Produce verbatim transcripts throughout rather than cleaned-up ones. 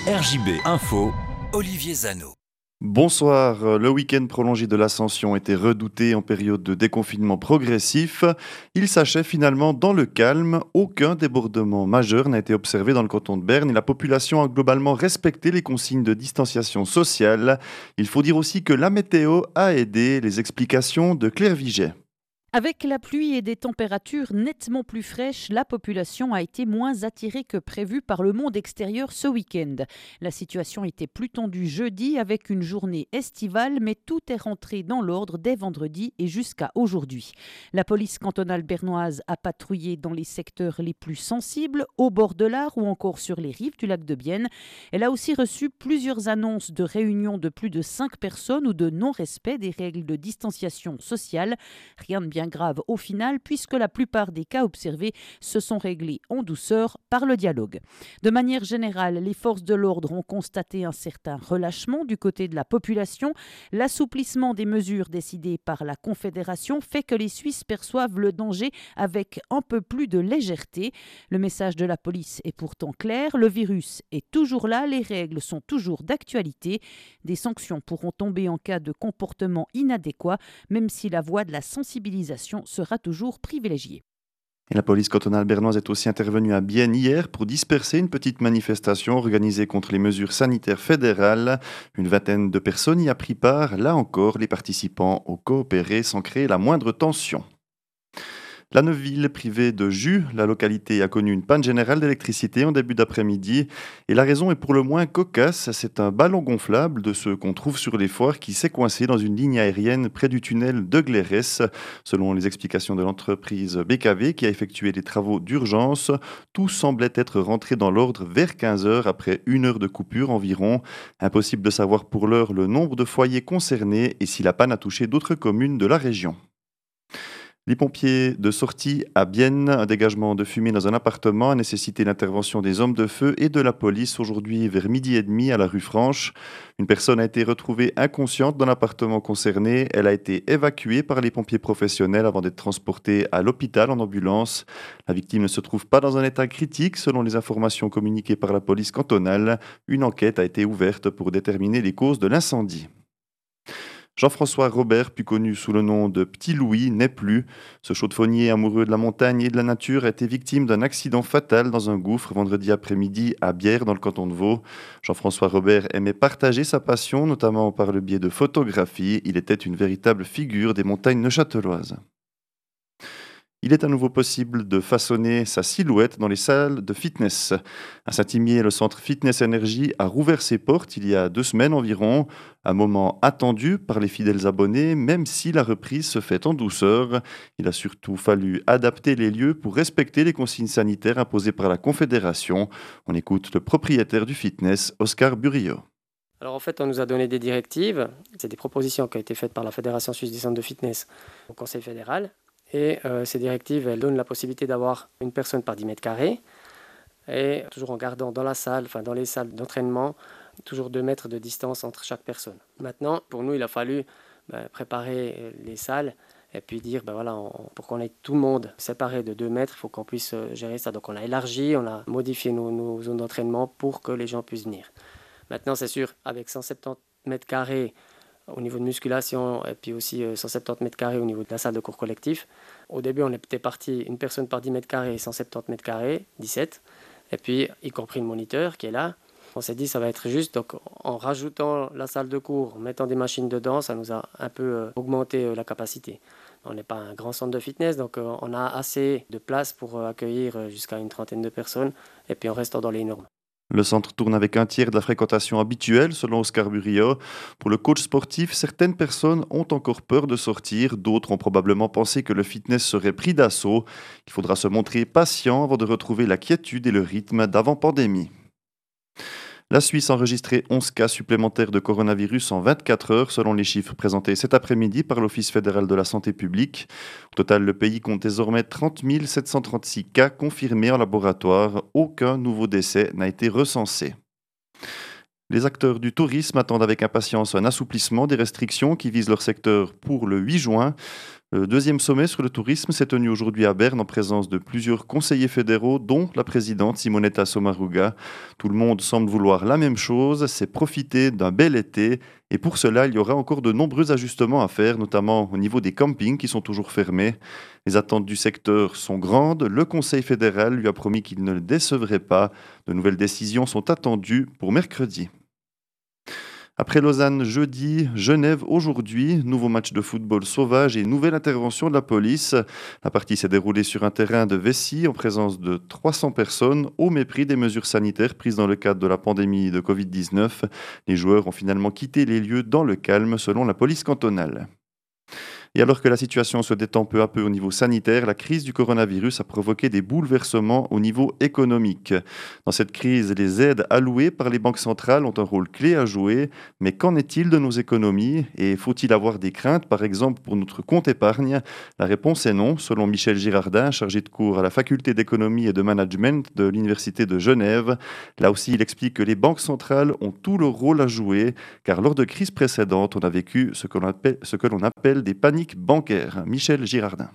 R J B Info, Olivier Zano. Bonsoir, le week-end prolongé de l'Ascension était redouté en période de déconfinement progressif. Il s'achève finalement dans le calme. Aucun débordement majeur n'a été observé dans le canton de Berne et la population a globalement respecté les consignes de distanciation sociale. Il faut dire aussi que la météo a aidé. Les explications de Claire Viget. Avec la pluie et des températures nettement plus fraîches, la population a été moins attirée que prévu par le monde extérieur ce week-end. La situation était plus tendue jeudi avec une journée estivale, mais tout est rentré dans l'ordre dès vendredi et jusqu'à aujourd'hui. La police cantonale bernoise a patrouillé dans les secteurs les plus sensibles, au bord de l'Ar ou encore sur les rives du lac de Bienne. Elle a aussi reçu plusieurs annonces de réunions de plus de cinq personnes ou de non-respect des règles de distanciation sociale. Rien de bien grave au final, puisque la plupart des cas observés se sont réglés en douceur par le dialogue. De manière générale, les forces de l'ordre ont constaté un certain relâchement du côté de la population. L'assouplissement des mesures décidées par la Confédération fait que les Suisses perçoivent le danger avec un peu plus de légèreté. Le message de la police est pourtant clair, le virus est toujours là, les règles sont toujours d'actualité. Des sanctions pourront tomber en cas de comportement inadéquat, même si la voie de la sensibilisation sera toujours privilégiée. Et la police cantonale bernoise est aussi intervenue à Bienne hier pour disperser une petite manifestation organisée contre les mesures sanitaires fédérales. Une vingtaine de personnes y a pris part. Là encore, les participants ont coopéré sans créer la moindre tension. La Neuville, privée de jus, la localité a connu une panne générale d'électricité en début d'après-midi. Et la raison est pour le moins cocasse, c'est un ballon gonflable de ceux qu'on trouve sur les foires qui s'est coincé dans une ligne aérienne près du tunnel de Glérès. Selon les explications de l'entreprise B K V qui a effectué des travaux d'urgence, tout semblait être rentré dans l'ordre vers quinze heures après une heure de coupure environ. Impossible de savoir pour l'heure le nombre de foyers concernés et si la panne a touché d'autres communes de la région. Les pompiers de sortie à Bienne, un dégagement de fumée dans un appartement a nécessité l'intervention des hommes de feu et de la police aujourd'hui vers midi et demi à la rue Franche. Une personne a été retrouvée inconsciente dans l'appartement concerné. Elle a été évacuée par les pompiers professionnels avant d'être transportée à l'hôpital en ambulance. La victime ne se trouve pas dans un état critique selon les informations communiquées par la police cantonale. Une enquête a été ouverte pour déterminer les causes de l'incendie. Jean-François Robert, plus connu sous le nom de Petit Louis, n'est plus. Ce chaudefonnier amoureux de la montagne et de la nature a été victime d'un accident fatal dans un gouffre vendredi après-midi à Bière dans le canton de Vaud. Jean-François Robert aimait partager sa passion, notamment par le biais de photographie. Il était une véritable figure des montagnes neuchâteloises. Il est à nouveau possible de façonner sa silhouette dans les salles de fitness. À Saint-Imier, le centre Fitness Énergie a rouvert ses portes il y a deux semaines environ. Un moment attendu par les fidèles abonnés, même si la reprise se fait en douceur. Il a surtout fallu adapter les lieux pour respecter les consignes sanitaires imposées par la Confédération. On écoute le propriétaire du fitness, Oscar Burillo. Alors en fait, on nous a donné des directives. C'est des propositions qui ont été faites par la Fédération suisse des centres de fitness au Conseil fédéral. Et euh, ces directives, elles donnent la possibilité d'avoir une personne par dix mètres carrés et toujours en gardant dans la salle, enfin dans les salles d'entraînement, toujours deux mètres de distance entre chaque personne. Maintenant, pour nous, il a fallu ben, préparer les salles et puis dire, ben voilà, on, pour qu'on ait tout le monde séparé de deux mètres, il faut qu'on puisse gérer ça. Donc on a élargi, on a modifié nos, nos zones d'entraînement pour que les gens puissent venir. Maintenant, c'est sûr, avec cent soixante-dix mètres carrés, au niveau de musculation et puis aussi cent soixante-dix mètres carrés au niveau de la salle de cours collectif. Au début, on était parti une personne par dix mètres carrés et cent soixante-dix mètres carrés, dix-sept. Et puis, y compris le moniteur qui est là. On s'est dit ça va être juste. Donc, en rajoutant la salle de cours, en mettant des machines dedans, ça nous a un peu augmenté la capacité. On n'est pas un grand centre de fitness, donc on a assez de place pour accueillir jusqu'à une trentaine de personnes et puis en restant dans les normes. Le centre tourne avec un tiers de la fréquentation habituelle, selon Oscar Burillo. Pour le coach sportif, certaines personnes ont encore peur de sortir. D'autres ont probablement pensé que le fitness serait pris d'assaut. Il faudra se montrer patient avant de retrouver la quiétude et le rythme d'avant-pandémie. La Suisse a enregistré onze cas supplémentaires de coronavirus en vingt-quatre heures, selon les chiffres présentés cet après-midi par l'Office fédéral de la santé publique. Au total, le pays compte désormais trente mille sept cent trente-six cas confirmés en laboratoire. Aucun nouveau décès n'a été recensé. Les acteurs du tourisme attendent avec impatience un assouplissement des restrictions qui visent leur secteur pour le huit juin. Le deuxième sommet sur le tourisme s'est tenu aujourd'hui à Berne en présence de plusieurs conseillers fédéraux, dont la présidente Simonetta Sommaruga. Tout le monde semble vouloir la même chose, c'est profiter d'un bel été. Et pour cela, il y aura encore de nombreux ajustements à faire, notamment au niveau des campings qui sont toujours fermés. Les attentes du secteur sont grandes. Le Conseil fédéral lui a promis qu'il ne le décevrait pas. De nouvelles décisions sont attendues pour mercredi. Après Lausanne jeudi, Genève aujourd'hui, nouveau match de football sauvage et nouvelle intervention de la police. La partie s'est déroulée sur un terrain de vessie en présence de trois cents personnes au mépris des mesures sanitaires prises dans le cadre de la pandémie de covid dix-neuf. Les joueurs ont finalement quitté les lieux dans le calme selon la police cantonale. Et alors que la situation se détend peu à peu au niveau sanitaire, la crise du coronavirus a provoqué des bouleversements au niveau économique. Dans cette crise, les aides allouées par les banques centrales ont un rôle clé à jouer. Mais qu'en est-il de nos économies? Et faut-il avoir des craintes, par exemple, pour notre compte épargne? La réponse est non, selon Michel Girardin, chargé de cours à la faculté d'économie et de management de l'Université de Genève. Là aussi, il explique que les banques centrales ont tout leur rôle à jouer, car lors de crises précédentes, on a vécu ce que l'on appelle, ce que l'on appelle des paniques bancaire. Michel Girardin.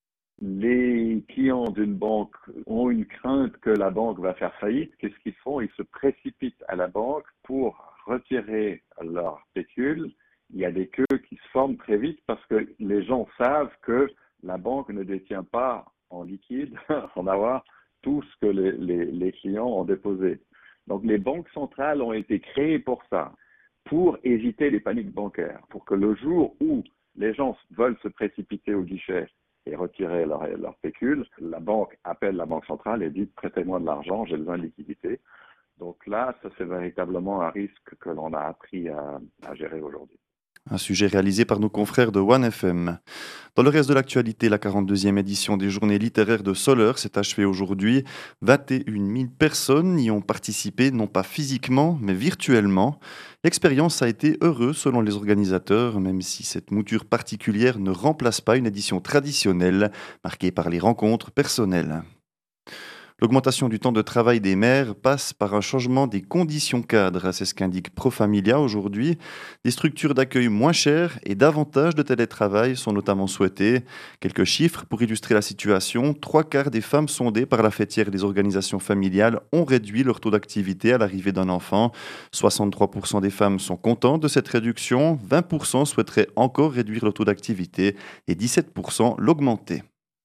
Les clients d'une banque ont une crainte que la banque va faire faillite. Qu'est-ce qu'ils font? Ils se précipitent à la banque pour retirer leur pécule. Il y a des queues qui se forment très vite parce que les gens savent que la banque ne détient pas en liquide, en avoir tout ce que les, les, les clients ont déposé. Donc les banques centrales ont été créées pour ça, pour éviter les paniques bancaires, pour que le jour où les gens veulent se précipiter au guichet et retirer leur, leur pécule, la banque appelle la banque centrale et dit « prêtez-moi de l'argent, j'ai besoin de liquidité ». Donc là, ça c'est véritablement un risque que l'on a appris à, à gérer aujourd'hui. Un sujet réalisé par nos confrères de One F M. Dans le reste de l'actualité, la quarante-deuxième édition des Journées littéraires de Soleure s'est achevée aujourd'hui. vingt et une mille personnes y ont participé, non pas physiquement, mais virtuellement. L'expérience a été heureuse selon les organisateurs, même si cette mouture particulière ne remplace pas une édition traditionnelle, marquée par les rencontres personnelles. L'augmentation du temps de travail des mères passe par un changement des conditions cadres. C'est ce qu'indique Profamilia aujourd'hui. Des structures d'accueil moins chères et davantage de télétravail sont notamment souhaitées. Quelques chiffres pour illustrer la situation. Trois quarts des femmes sondées par la fêtière des organisations familiales ont réduit leur taux d'activité à l'arrivée d'un enfant. soixante-trois pour cent des femmes sont contentes de cette réduction. vingt pour cent souhaiteraient encore réduire leur taux d'activité et dix-sept pour cent l'augmenter.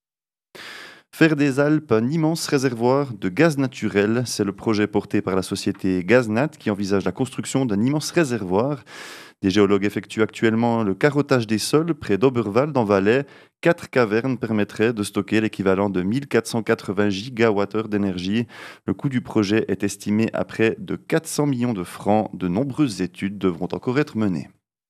Faire des Alpes un immense réservoir de gaz naturel, c'est le projet porté par la société Gaznat qui envisage la construction d'un immense réservoir. Des géologues effectuent actuellement le carottage des sols près d'Oberwald en Valais. Quatre cavernes permettraient de stocker l'équivalent de mille quatre cent quatre-vingts gigawattheures d'énergie. Le coût du projet est estimé à près de quatre cents millions de francs. De nombreuses études devront encore être menées.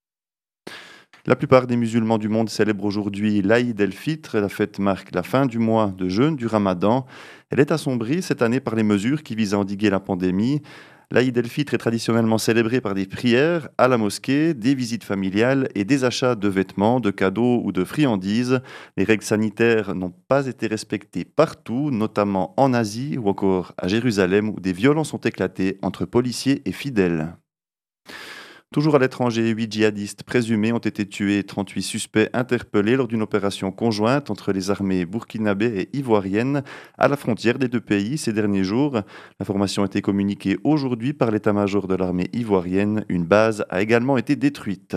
La plupart des musulmans du monde célèbrent aujourd'hui l'Aïd el-Fitr. La fête marque la fin du mois de jeûne du Ramadan. Elle est assombrie cette année par les mesures qui visent à endiguer la pandémie. L'Aïd el-Fitr est traditionnellement célébré par des prières à la mosquée, des visites familiales et des achats de vêtements, de cadeaux ou de friandises. Les règles sanitaires n'ont pas été respectées partout, notamment en Asie ou encore à Jérusalem où des violences ont éclaté entre policiers et fidèles. Toujours à l'étranger, huit djihadistes présumés ont été tués et trente-huit suspects interpellés lors d'une opération conjointe entre les armées burkinabées et ivoiriennes à la frontière des deux pays ces derniers jours. L'information a été communiquée aujourd'hui par l'état-major de l'armée ivoirienne. Une base a également été détruite.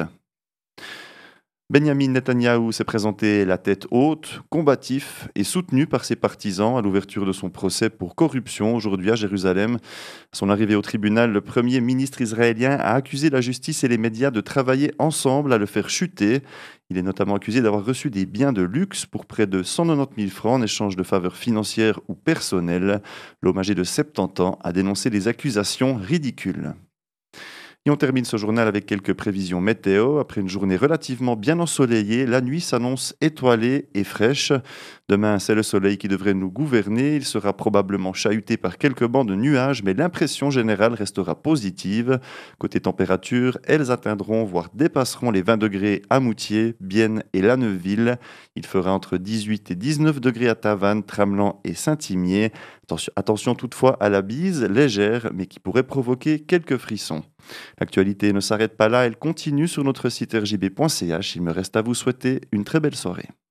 Benjamin Netanyahou s'est présenté la tête haute, combatif et soutenu par ses partisans à l'ouverture de son procès pour corruption aujourd'hui à Jérusalem. À son arrivée au tribunal, le premier ministre israélien a accusé la justice et les médias de travailler ensemble à le faire chuter. Il est notamment accusé d'avoir reçu des biens de luxe pour près de cent quatre-vingt-dix mille francs en échange de faveurs financières ou personnelles. L'homme âgé de soixante-dix ans a dénoncé les accusations ridicules. Et on termine ce journal avec quelques prévisions météo. Après une journée relativement bien ensoleillée, la nuit s'annonce étoilée et fraîche. Demain, c'est le soleil qui devrait nous gouverner. Il sera probablement chahuté par quelques bancs de nuages, mais l'impression générale restera positive. Côté température, elles atteindront, voire dépasseront les vingt degrés à Moutier, Bienne et La Neuville. Il fera entre dix-huit et dix-neuf degrés à Tavannes, Tramelan et Saint-Imier. Attention, attention toutefois à la bise légère, mais qui pourrait provoquer quelques frissons. L'actualité ne s'arrête pas là, elle continue sur notre site r j b point c h. Il me reste à vous souhaiter une très belle soirée.